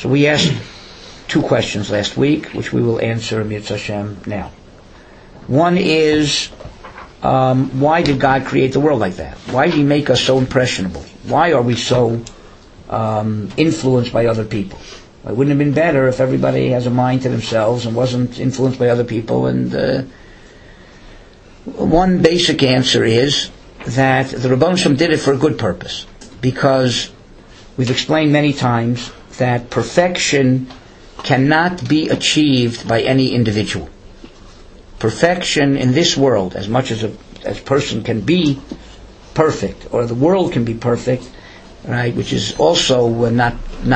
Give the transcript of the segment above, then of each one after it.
So we asked two questions last week, which we will answer Mitzvah Hashem now. One is, why did God create the world like that? Why did He make us so impressionable? Why are we so influenced by other people? It wouldn't have been better if everybody has a mind to themselves and wasn't influenced by other people. And one basic answer is that the Rebbeinu Shalom did it for a good purpose, because we've explained many times that perfection cannot be achieved by any individual. Perfection in this world, as much as a person can be perfect, or the world can be perfect, right, which is also not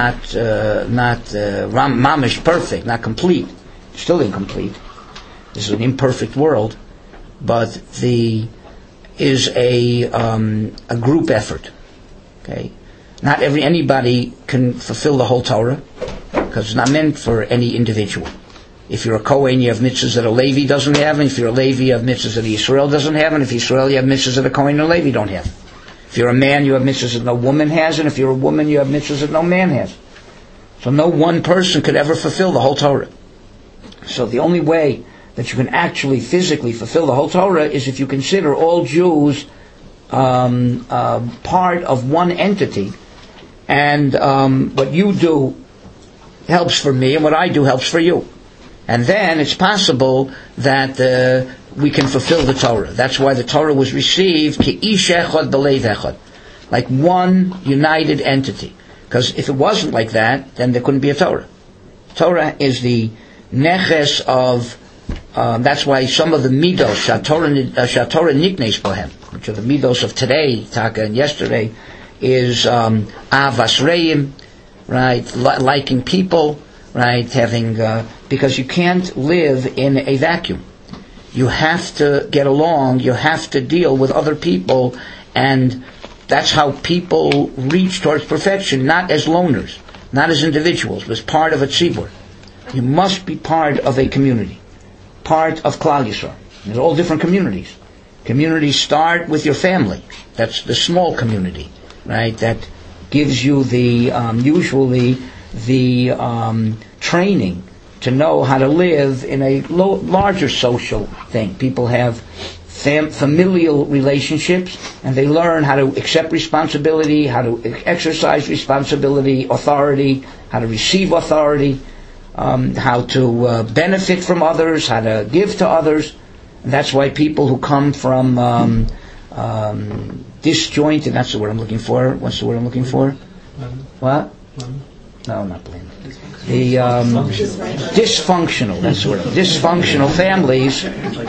mamish perfect, not complete, still incomplete. This is an imperfect world, but is a group effort. Okay, not anybody can fulfill the whole Torah, because it's not meant for any individual. If you're a Kohen, you have mitzvahs that a Levi doesn't have, and if you're a Levi, you have mitzvahs that a Yisrael doesn't have, and if Yisrael, you have mitzvahs that a Kohen and a Levi don't have. If you're a man, you have mitzvahs that no woman has, and if you're a woman, you have mitzvahs that no man has. So no one person could ever fulfill the whole Torah. So the only way that you can actually physically fulfill the whole Torah is if you consider all Jews part of one entity, and what you do helps for me, and what I do helps for you. And then it's possible that we can fulfill the Torah. That's why the Torah was received Ki'ish echad b'leiv echad, like one united entity. Because if it wasn't like that, then there couldn't be a Torah. Torah is the neches of. That's why some of the midos Torah niknes bohem, which are the midos of today, Taka, and yesterday, is avas reim, right, liking people, right, having because you can't live in a vacuum. You have to get along. You have to deal with other people, and that's how people reach towards perfection. Not as loners, not as individuals, but as part of a tzibur. You must be part of a community, part of Klal Yisrael. There's all different communities. Communities start with your family. That's the small community, right? That gives you the usually the training to know how to live in a larger social thing. People have familial relationships, and they learn how to accept responsibility, how to exercise responsibility, authority, how to receive authority, how to benefit from others, how to give to others. And that's why people who come from disjointed, that's the word I'm looking for. What's the word I'm looking for? What? No, not blended. The dysfunctional, that's the word. Dysfunctional families,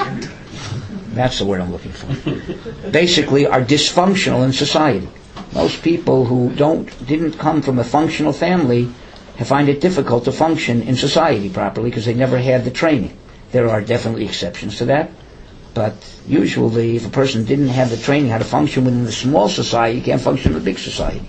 that's the word I'm looking for. Basically are dysfunctional in society. Most people who didn't come from a functional family find it difficult to function in society properly because they never had the training. There are definitely exceptions to that, but usually if a person didn't have the training how to function within the small society, you can't function in the big society.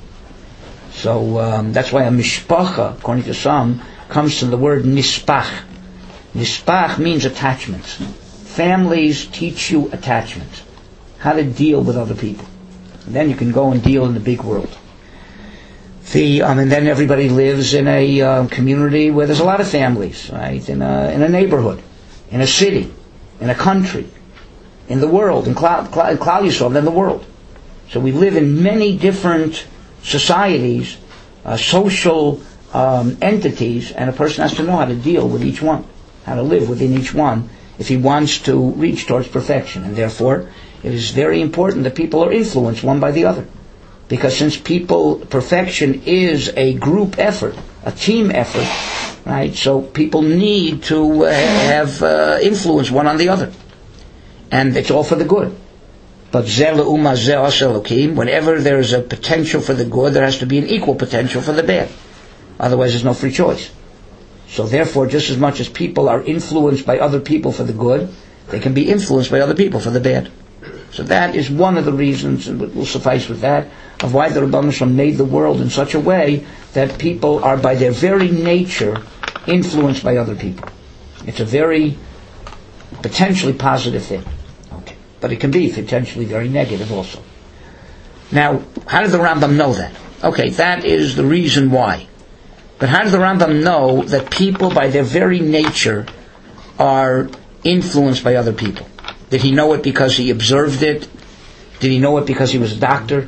So that's why a mishpacha, according to some, comes from the word nispach. Nispach means attachments. Families teach you attachments, how to deal with other people. And then you can go and deal in the big world. And then everybody lives in a community where there's a lot of families, right? In a neighborhood, in a city, in a country, in the world, in Klal Yisrael, in the world. So we live in many different societies, social entities, and a person has to know how to deal with each one, how to live within each one if he wants to reach towards perfection. And therefore, it is very important that people are influenced one by the other. Because since perfection is a group effort, a team effort, right? So people need to have influence one on the other. And it's all for the good. But whenever there is a potential for the good, there has to be an equal potential for the bad. Otherwise, there's no free choice. So therefore, just as much as people are influenced by other people for the good, they can be influenced by other people for the bad. So that is one of the reasons, and we'll suffice with that, of why the Rebbeinu Shalom made the world in such a way that people are by their very nature influenced by other people. It's a very potentially positive thing. Okay. But it can be potentially very negative also. Now, how did the Rambam know that? Okay, that is the reason why. But how does the Rambam know that people, by their very nature, are influenced by other people? Did he know it because he observed it? Did he know it because he was a doctor?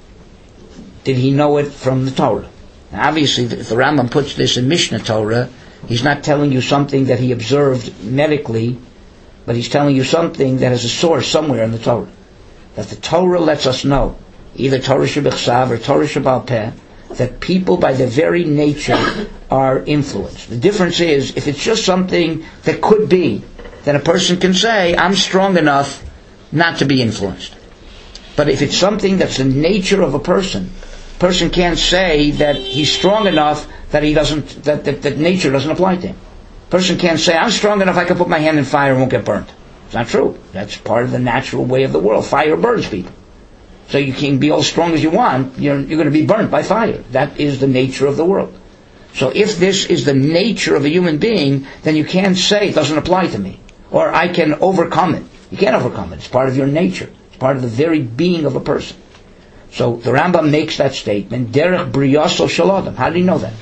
Did he know it from the Torah? Now, obviously, if the Rambam puts this in Mishnah Torah, he's not telling you something that he observed medically, but he's telling you something that has a source somewhere in the Torah. That the Torah lets us know, either Torah Shebechsav or Torah Shebal Peh, that people by their very nature are influenced. The difference is, if it's just something that could be, then a person can say, I'm strong enough not to be influenced. But if it's something that's the nature of a person can't say that he's strong enough that he doesn't, that nature doesn't apply to him. Person can't say, I'm strong enough I can put my hand in fire and won't get burnt. It's not true. That's part of the natural way of the world. Fire burns people. So you can be all strong as you want, you're going to be burnt by fire. That is the nature of the world. So if this is the nature of a human being, then you can't say it doesn't apply to me. Or I can overcome it. You can't overcome it. It's part of your nature. It's part of the very being of a person. So the Rambam makes that statement, Derech Briyaso Shalodam. How did he know that?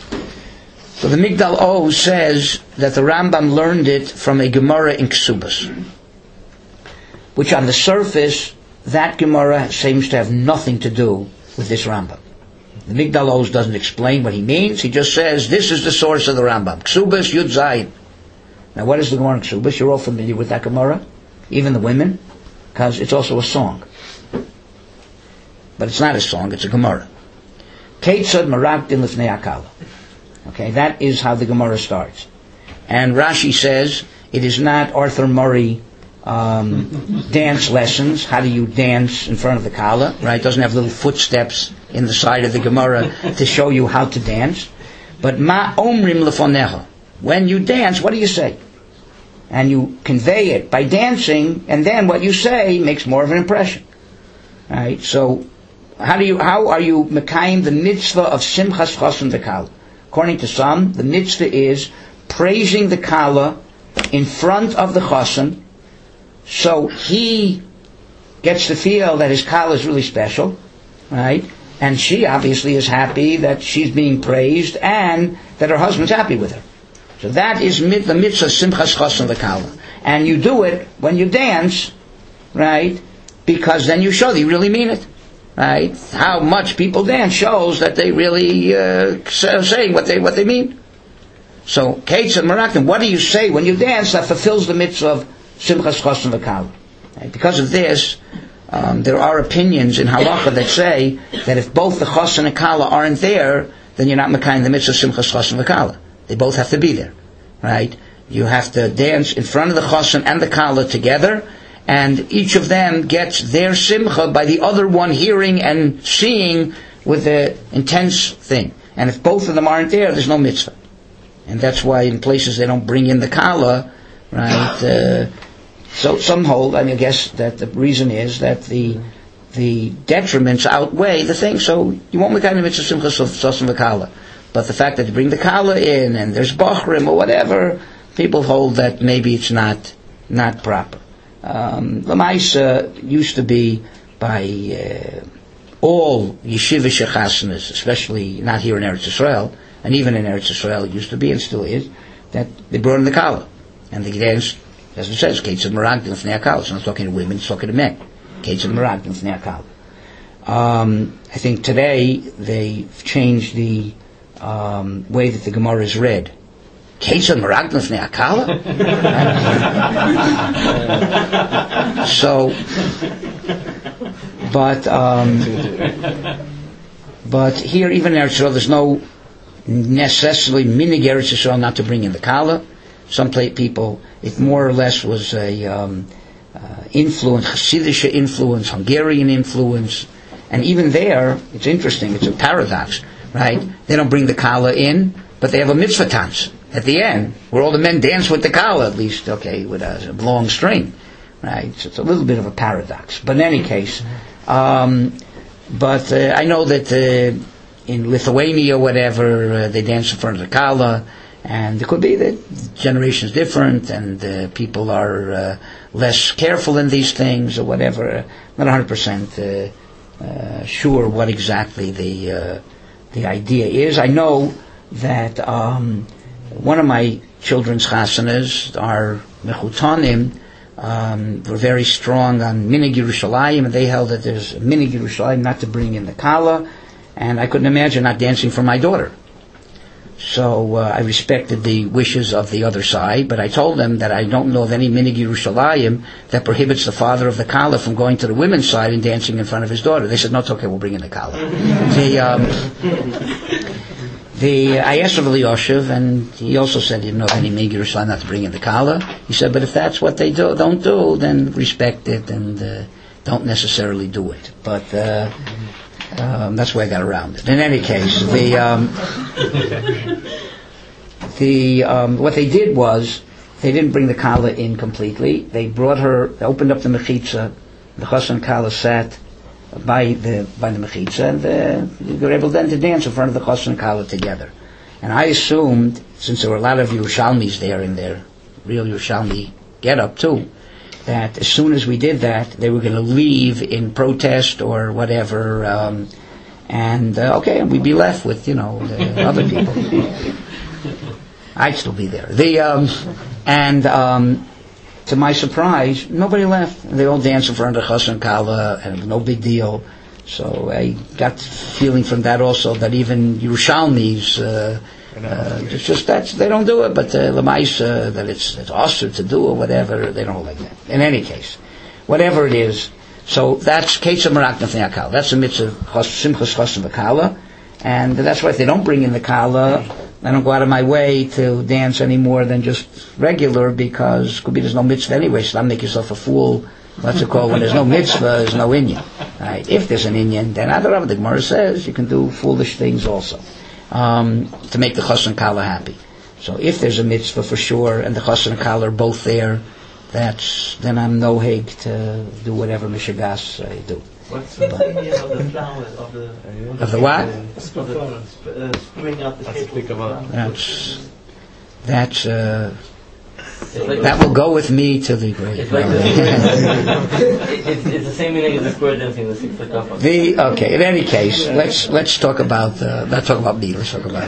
So the Migdal O says that the Rambam learned it from a Gemara in Ksubas, which on the surface, that Gemara seems to have nothing to do with this Rambam. The Migdal Oz doesn't explain what he means. He just says, this is the source of the Rambam. Ksubas Yud Zayin. Now what is the Gemara in Ksubas? You're all familiar with that Gemara, even the women, because it's also a song. But it's not a song, it's a Gemara. Keitzad Maragdin Lifnei Akala. Okay, that is how the Gemara starts. And Rashi says, it is not Arthur Murray dance lessons. How do you dance in front of the Kala? Right? It doesn't have little footsteps in the side of the Gemara to show you how to dance. But Ma Omrim Lefonecha. When you dance, what do you say? And you convey it by dancing, and then what you say makes more of an impression. Right? So, how are you mekayim the mitzvah of Simchas Chosin v'Kala? According to some, the mitzvah is praising the Kala in front of the Chosin, so he gets to feel that his Kala is really special, right? And she obviously is happy that she's being praised and that her husband's happy with her. So that is the mitzvah Simchas Chosin v'Kala. And you do it when you dance, right? Because then you show that you really mean it. Right? How much people dance shows that they really saying what they mean. So, Kates and Marakim, what do you say when you dance that fulfills the mitzvah of Simchas Chosin v'Kala? Right? Because of this, there are opinions in Halacha that say that if both the Chosin and Kala aren't there, then you're not mekayim the mitzvah of Simchas Chosin v'Kala. They both have to be there. Right? You have to dance in front of the Chosin and the Kala together, and each of them gets their simcha by the other one hearing and seeing with the intense thing. And if both of them aren't there, there's no mitzvah. And that's why in places they don't bring in the kala, right? So some hold, I guess that the reason is that the detriments outweigh the thing. So you won't make any mitzvah simcha sosim v'kala. But the fact that you bring the kala in and there's bachrim or whatever, people hold that maybe it's not proper. Lamaisa used to be by all yeshiva shechasnas, especially not here in Eretz Yisrael, and even in Eretz Yisrael it used to be and still is, that they brought in the kala. And they danced, as it says, Kates and Meragdim Fnei HaKala. It's not talking to women, it's talking to men. Kates and Meragdim Fnei HaKala. I think today they've changed the way that the Gemara is read. Ketzad Meragdim Fnei Akala? So, but here, even in Eretz Yisrael, there's no necessarily minig Eretz Yisrael not to bring in the Kala. Some people, it more or less was a influence, Hasidic influence, Hungarian influence, and even there, it's interesting, it's a paradox, right? They don't bring the Kala in, but they have a mitzvah tanz at the end, where all the men dance with the Kala, at least, okay, with a long string, right? So it's a little bit of a paradox. But in any case, I know that in Lithuania, whatever, they dance in front of the Kala, and it could be that generation's different, and people are less careful in these things, or whatever. Not 100% sure what exactly the idea is. I know that one of my children's chasanas, our mechutanim, were very strong on minig Yerushalayim, and they held that there's minig Yerushalayim not to bring in the kala, and I couldn't imagine not dancing for my daughter. So I respected the wishes of the other side, but I told them that I don't know of any minig Yerushalayim that prohibits the father of the kala from going to the women's side and dancing in front of his daughter. They said, no, it's okay, we'll bring in the kala. I asked Rav Elyashiv, and he also said he didn't know of any minig Yerushalayim not to bring in the kala. He said, but if that's what they don't do, then respect it and don't necessarily do it. But that's why I got around it. In any case, what they did was they didn't bring the kala in completely. They brought her. They opened up the mechitza. The chassan and kala sat by the mechitza, and they were able then to dance in front of the chassan and kala together. And I assumed, since there were a lot of Yerushalmis there in their real Yerushalmi get-up too, that as soon as we did that, they were going to leave in protest or whatever, and we'd be left with, the other people. I'd still be there. To my surprise, nobody left. They all danced in front of the chassan kala, and no big deal. So I got the feeling from that also that even Yerushalmis, it's just they don't do it, but lemaisa that it's osur to do or whatever, they don't like that. In any case, whatever it is, so that's Ketzer Merak Nefnei HaKala. That's a mitzvah Simchas Chassan V'Kala, and that's why if they don't bring in the kala, I don't go out of my way to dance any more than just regular, because could be there's no mitzvah anyway, so don't make yourself a fool. What's it called? When there's no mitzvah, there's no inyan. Right? If there's an inyan, then Adarabah, the Gemara says you can do foolish things also to make the chassan kala happy. So if there's a mitzvah for sure, and the chassan and kala are both there, then I'm no heg to do whatever mishagas I do. What's the meaning of the flowers of the what? Spring out the cake. That will go with me to the grave. It's the same meaning as the square dancing, the six o'clock. Okay. In any case, let's talk about not talk about me. Let's talk about.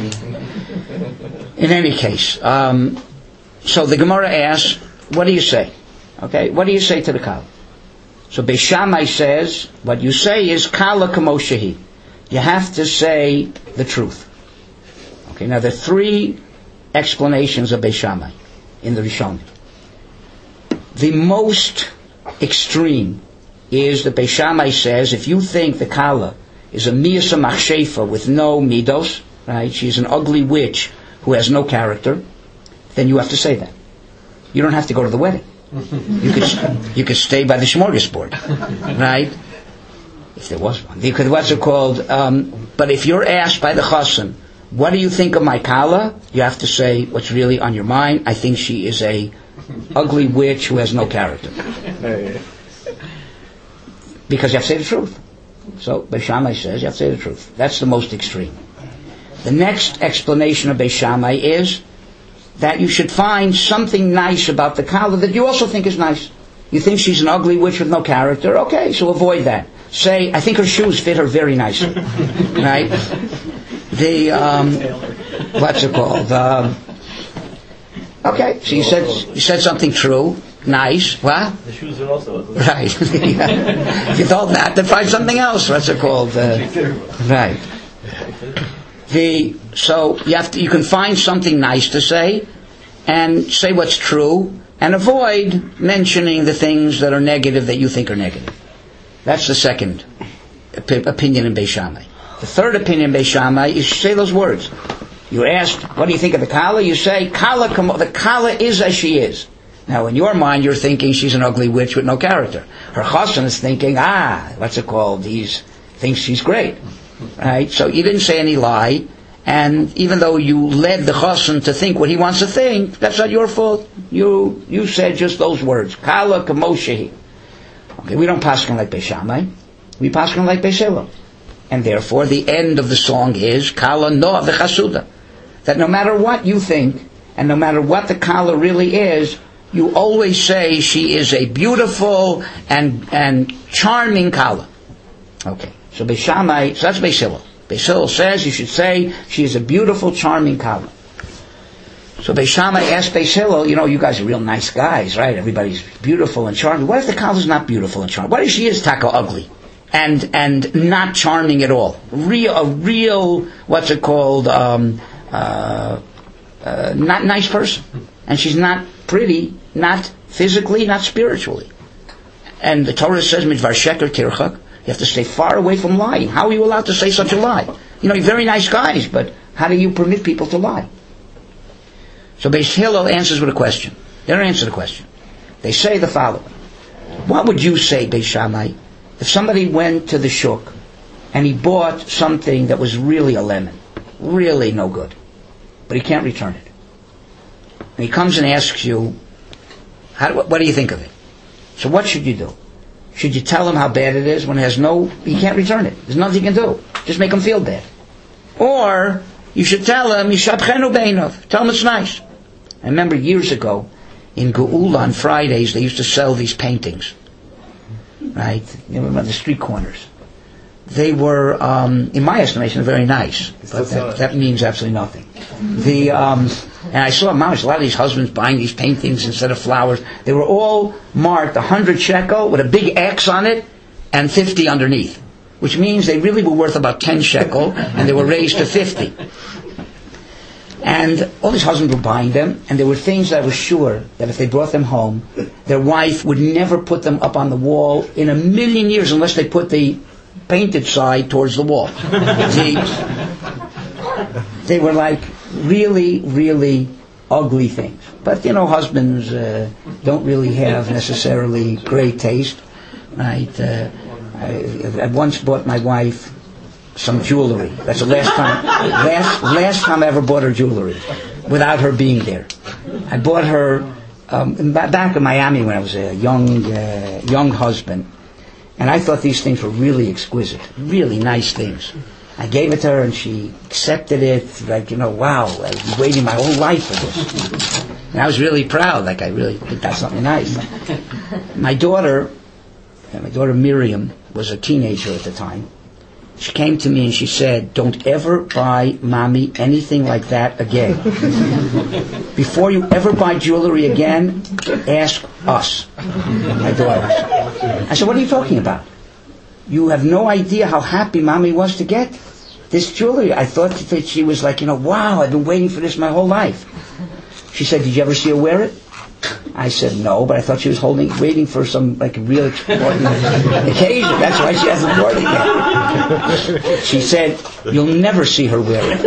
In any case, so the Gemara asks, "What do you say?" Okay, what do you say to the kala? So Beis Shammai says, what you say is kala kamoshehi. You have to say the truth. Okay. Now there are three explanations of Beis Shammai in the Rishon. The most extreme is that Beis Shammai says if you think the kala is a miyasa machshefa with no midos, right? She's an ugly witch who has no character, then you have to say that. You don't have to go to the wedding. You could stay by the smorgasbord, right? If there was one. Because what's it called? But if you're asked by the chassan, what do you think of my kala? You have to say what's really on your mind. I think she is a ugly witch who has no character. Because you have to say the truth. So Beis Shammai says you have to say the truth. That's the most extreme. The next explanation of Beis Shammai is that you should find something nice about the kala that you also think is nice. You think she's an ugly witch with no character? Okay, so avoid that. Say, I think her shoes fit her very nicely. Right? What's it called? Okay, so you said something true, nice. What? The shoes are also ugly. Right. If you told that, then find something else. What's it called? Right. So you can find something nice to say, and say what's true, and avoid mentioning the things that are negative that you think are negative. That's the second opinion in Beis Shammai. The third opinion in Beis Shammai is you say those words. You asked, what do you think of the kala? You say, the kala is as she is. Now, in your mind, you're thinking she's an ugly witch with no character. Her chassan is thinking, what's it called? He thinks she's great. Right? So you didn't say any lie, and even though you led the chassan to think what he wants to think, that's not your fault. You said just those words. Kala kamoshehi. Okay, we don't paskin like Beis Shammai. We paskin like Beis Hillel. And therefore, the end of the song is Kala Noah v'chasuda. That no matter what you think, and no matter what the Kala really is, you always say she is a beautiful and charming Kala. Okay, so Beis Shammai, so that's Beis Hillel. Beis Hillel says you should say she is a beautiful, charming Kala. So Beis Shammai asked Beis Hillel, you guys are real nice guys, right? Everybody's beautiful and charming. What if the Kala is not beautiful and charming? What if she is taka ugly and not charming at all? A real, what's it called? Not nice person, and she's not pretty, not physically, not spiritually. And the Torah says, "Midvar sheker tirchak." You have to stay far away from lying. How are you allowed to say such a lie? You're very nice guys, but how do you permit people to lie? So Beis Hillel answers with a question. They don't answer the question. They say the following: what would you say, Beis Shammai, if somebody went to the shuk and he bought something that was really a lemon, really no good, but he can't return it? And he comes and asks you, what do you think of it? So what should you do? Should you tell him how bad it is when he can't return it? There's nothing you can do. Just make him feel bad. Or you should tell him, tell him it's nice. I remember years ago, in Geula on Fridays, they used to sell these paintings. Right? On the street corners. They were, in my estimation, very nice. But that means absolutely nothing. And I saw a lot of these husbands buying these paintings instead of flowers. They were all marked 100 shekel with a big X on it and 50 underneath. Which means they really were worth about 10 shekel and they were raised to 50. And all these husbands were buying them, and there were things that I was sure that if they brought them home, their wife would never put them up on the wall in a million years unless they put the painted side towards the wall. They were like really, really ugly things. But husbands don't really have necessarily great taste, right? I once bought my wife some jewelry. That's the last time I ever bought her jewelry without her being there. I bought her back in Miami when I was a young husband, and I thought these things were really exquisite, really nice things. I gave it to her and she accepted it, wow, I've been waiting my whole life for this. And I was really proud, I really think that's something nice. My daughter Miriam was a teenager at the time. She came to me and she said, "Don't ever buy mommy anything like that again. Before you ever buy jewelry again, ask us." My daughter. I said, "What are you talking about? You have no idea how happy mommy was to get this jewelry. I thought that she was wow, I've been waiting for this my whole life." She said, "Did you ever see her wear it?" I said, "No, but I thought she was waiting for some real important occasion. That's why she hasn't worn it yet." She said, "You'll never see her wear it."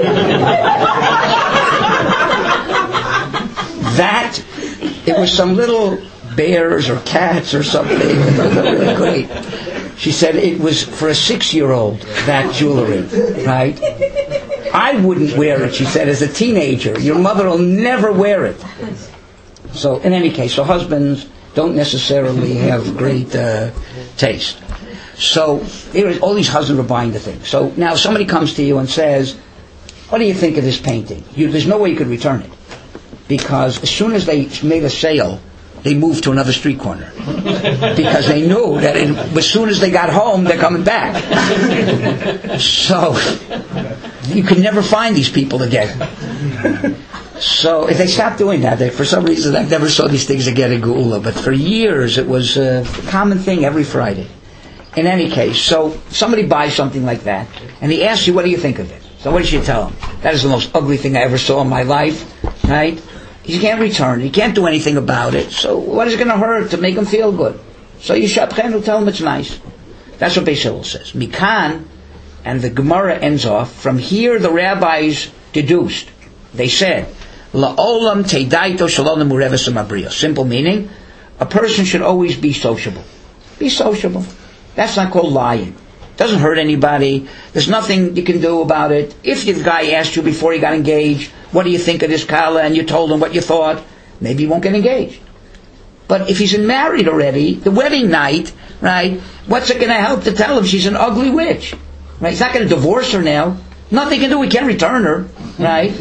It was some little bears or cats or something. It was really great. She said it was for a 6-year-old, that jewelry, right? I wouldn't wear it, she said, as a teenager. Your mother will never wear it. So, in any case, husbands don't necessarily have great taste. So, all these husbands were buying the thing. So, now somebody comes to you and says, "What do you think of this painting?" There's no way you could return it. Because as soon as they made a sale, they moved to another street corner. Because they knew that as soon as they got home, they're coming back. So, you could never find these people again. So if they stopped doing that, for some reason I never saw these things again in Geula, but for years it was a common thing every Friday. In any case, so somebody buys something like that, and he asks you, "What do you think of it?" So what should you tell him? "That is the most ugly thing I ever saw in my life," right? You can't return it, you can't do anything about it, so what is it going to hurt to make him feel good? So you shapchenu, tell him it's nice. That's what Beis Hillel says. Mikan, and the Gemara ends off, from here the rabbis deduced, they said, La'olam teidaito shalom mureves amabriya. Simple meaning, a person should always be sociable. Be sociable. That's not called lying. Doesn't hurt anybody. There's nothing you can do about it. If the guy asked you before he got engaged, "What do you think of this Kala?" and you told him what you thought, maybe he won't get engaged. But if he's married already, the wedding night, right, what's it going to help to tell him she's an ugly witch? Right? He's not going to divorce her now. Nothing he can do. He can't return her. Right?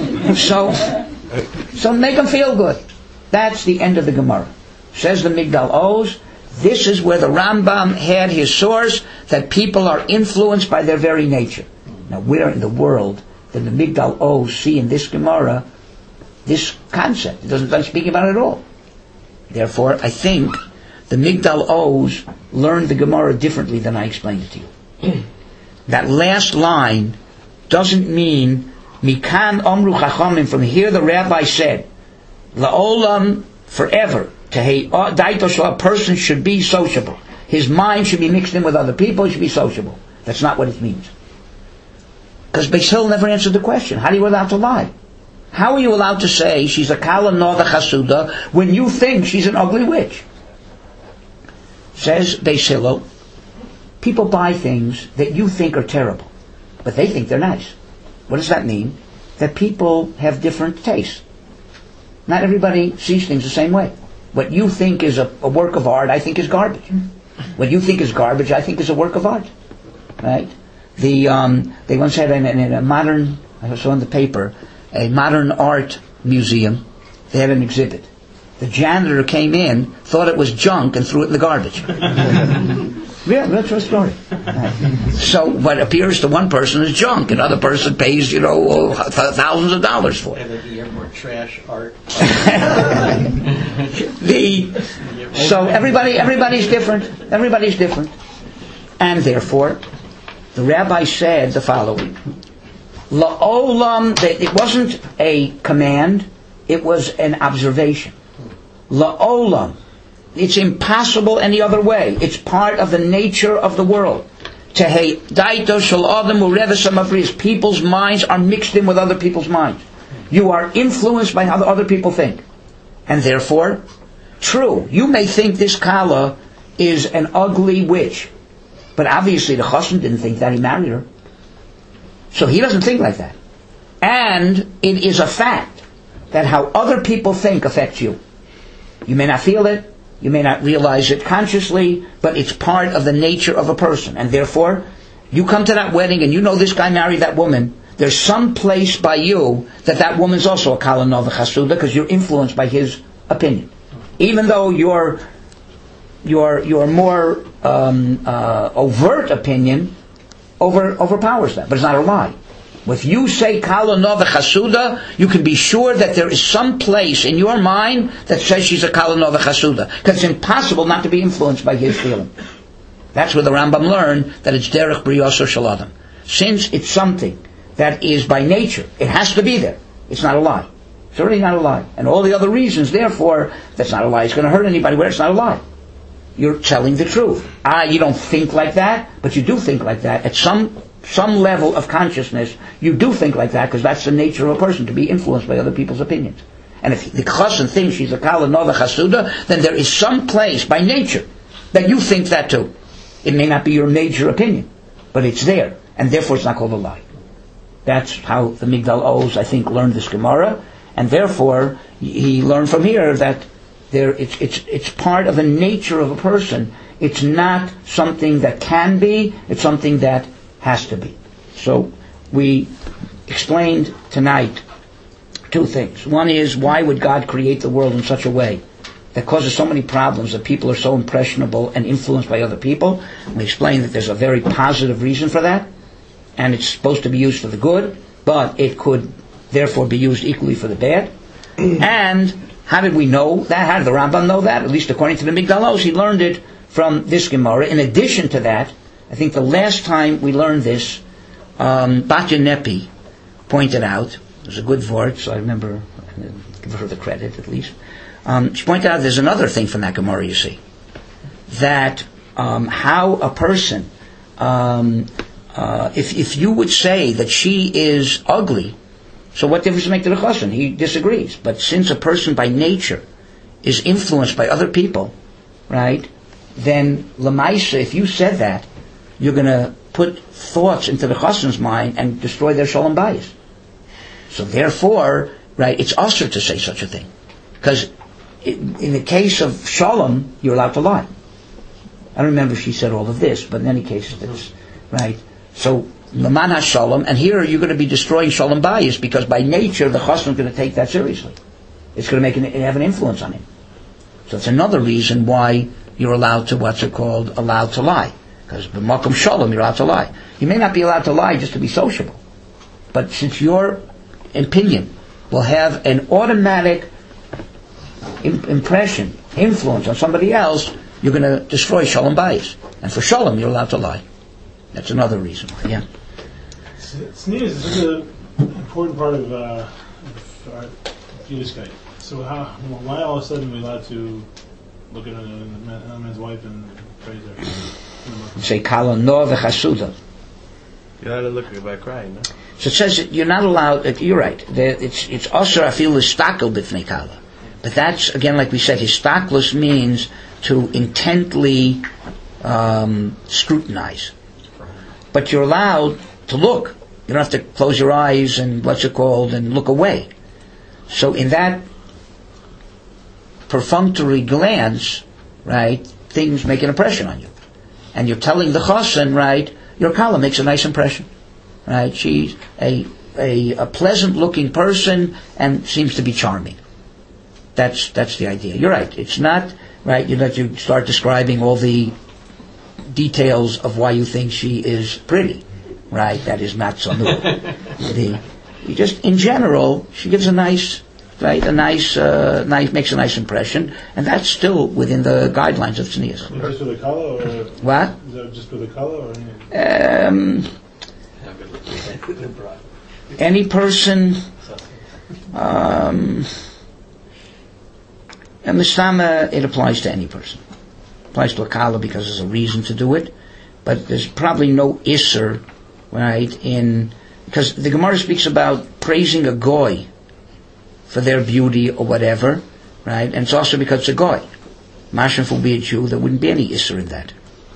So make him feel good. That's the end of the Gemara. Says the Migdal Oz, this is where the Rambam had his source that people are influenced by their very nature. Now, where in the world did the Migdal Oz see in this Gemara this concept? It doesn't speak about it at all. Therefore, I think the Migdal Oz learned the Gemara differently than I explained it to you. That last line doesn't mean Mikan Omru Chachamim. From here, the rabbi said, La'olam, forever. A person should be sociable. His mind should be mixed in with other people. He should be sociable. That's not what it means. Because Beis Hillel never answered the question. How are you allowed to lie? How are you allowed to say she's a Kala Noda Chasuda when you think she's an ugly witch? Says Beis Hillel, people buy things that you think are terrible, but they think they're nice. What does that mean? That people have different tastes. Not everybody sees things the same way. What you think is a work of art, I think is garbage. What you think is garbage, I think is a work of art. Right? They once had in a modern, I saw in the paper, a modern art museum, they had an exhibit. The janitor came in, thought it was junk, and threw it in the garbage. Yeah, that's a story. Right. So what appears to one person is junk, another person pays, thousands of dollars for it. And then you have more trash art. So everybody's different. Everybody's different. And therefore, the rabbi said the following. La'olam, it wasn't a command, it was an observation. La'olam. It's impossible any other way. It's part of the nature of the world. People's minds are mixed in with other people's minds. You are influenced by how other people think. And therefore, true, you may think this Kala is an ugly witch. But obviously the Chassan didn't think that, he married her. So he doesn't think like that. And it is a fact that how other people think affects you. You may not feel it, you may not realize it consciously, but it's part of the nature of a person. And therefore, you come to that wedding and you know this guy married that woman, there's some place by you that woman's also a Kala Nova Chasuda because you're influenced by his opinion. Even though your more overt opinion overpowers that, but it's not a lie. If you say Kala Nova Chasuda, you can be sure that there is some place in your mind that says she's a Kala Nova Chasuda, because it's impossible not to be influenced by his feeling. That's where the Rambam learned that it's Derech Briyoso Shel Adam. Since it's something that is by nature, it has to be there. It's not a lie. It's already not a lie. And all the other reasons, therefore, that's not a lie. It's going to hurt anybody where it's not a lie. You're telling the truth. You don't think like that, but you do think like that. At some level of consciousness, you do think like that, because that's the nature of a person, to be influenced by other people's opinions. And if the Chassan thinks she's a Kala Nova Chasuda, then there is some place by nature that you think that too. It may not be your major opinion, but it's there, and therefore it's not called a lie. That's how the Migdal Oz, I think, learned this Gemara, and therefore he learned from here that it's part of the nature of a person. It's not something that can be, it's something that has to be. So we explained tonight two things. One is, why would God create the world in such a way that causes so many problems, that people are so impressionable and influenced by other people? And we explained that there's a very positive reason for that, and it's supposed to be used for the good, but it could therefore be used equally for the bad. And how did we know that? How did the Rambam know that? At least according to the Migdal Oz, he learned it from this Gemara. In addition to that, I think the last time we learned this, Batya Nepi pointed out, it was a good word, so I remember, give her the credit at least. She pointed out there's another thing from that Gemara, you see, that how a person, if you would say that she is ugly, so what difference does it make to the Chassan? He disagrees. But since a person by nature is influenced by other people, right, then Lamaisa, if you said that, you're going to put thoughts into the Chassan's mind and destroy their Shalom Bayis. So therefore, right, it's usher to say such a thing. Because in the case of Shalom, you're allowed to lie. I don't remember if she said all of this, but in any case, that's right. So, Laman HaShalom, and here you're going to be destroying Shalom Bayis, because by nature the Chassan is going to take that seriously. It's going to have an influence on him. So it's another reason why you're allowed to, allowed to lie. Because b'makom shalom, you're allowed to lie. You may not be allowed to lie just to be sociable. But since your opinion will have an automatic impression, influence on somebody else, you're going to destroy shalom bayis. And for shalom, you're allowed to lie. That's another reason. Yeah. Tznius is such an important part of Yiddishkeit. So why all of a sudden are we allowed to look at a man's wife and praise her? You say kala no v'chasuda. You're allowed to look at her by crying, no? So it says that you're not allowed. You're right. It's also I feel histakel b'fnei kala, but that's again like we said. Histaklus means to intently scrutinize, but you're allowed to look. You don't have to close your eyes and and look away. So in that perfunctory glance, right, things make an impression on you, and you're telling the chassan, right, your kala makes a nice impression. Right, she's a pleasant-looking person and seems to be charming. That's the idea. You're right. It's not right. You start describing all the details of why you think she is pretty. Right, that is not so new. You just in general, she gives a nice, makes a nice impression, and that's still within the guidelines of tznius. Just for the color, or what? Is that just for the color, or any person, and mistama, it applies to any person. It applies to a kala because there's a reason to do it, but there's probably no isser, right? Because the Gemara speaks about praising a goy for their beauty or whatever, right? And it's also because it's a goy. Mashon will be a Jew, there wouldn't be any isser in that.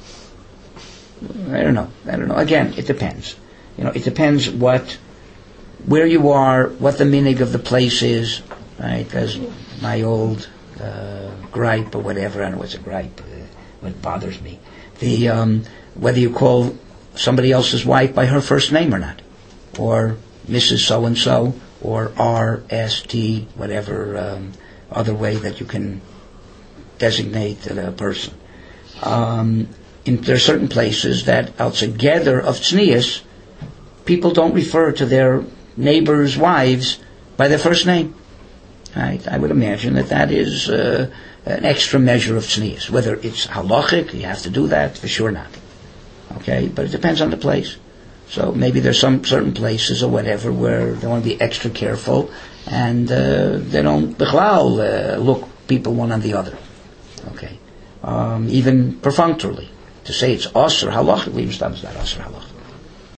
I don't know. Again, it depends. It depends where you are, what the minig of the place is, right? Because my old gripe or whatever, I don't know what's a gripe, what bothers me. Whether you call somebody else's wife by her first name or not, or Mrs. So-and-so, or R.S.T., whatever other way that you can designate a person. There are certain places that altogether of tznius, people don't refer to their neighbors' wives by their first name. Right? I would imagine that is an extra measure of tznius. Whether it's halachic, you have to do that, for sure not. Okay, but it depends on the place. So maybe there's some certain places or whatever where they want to be extra careful, and they don't look people one on the other. Okay, even perfunctorily. To say it's asr halachically, is not asr halachically.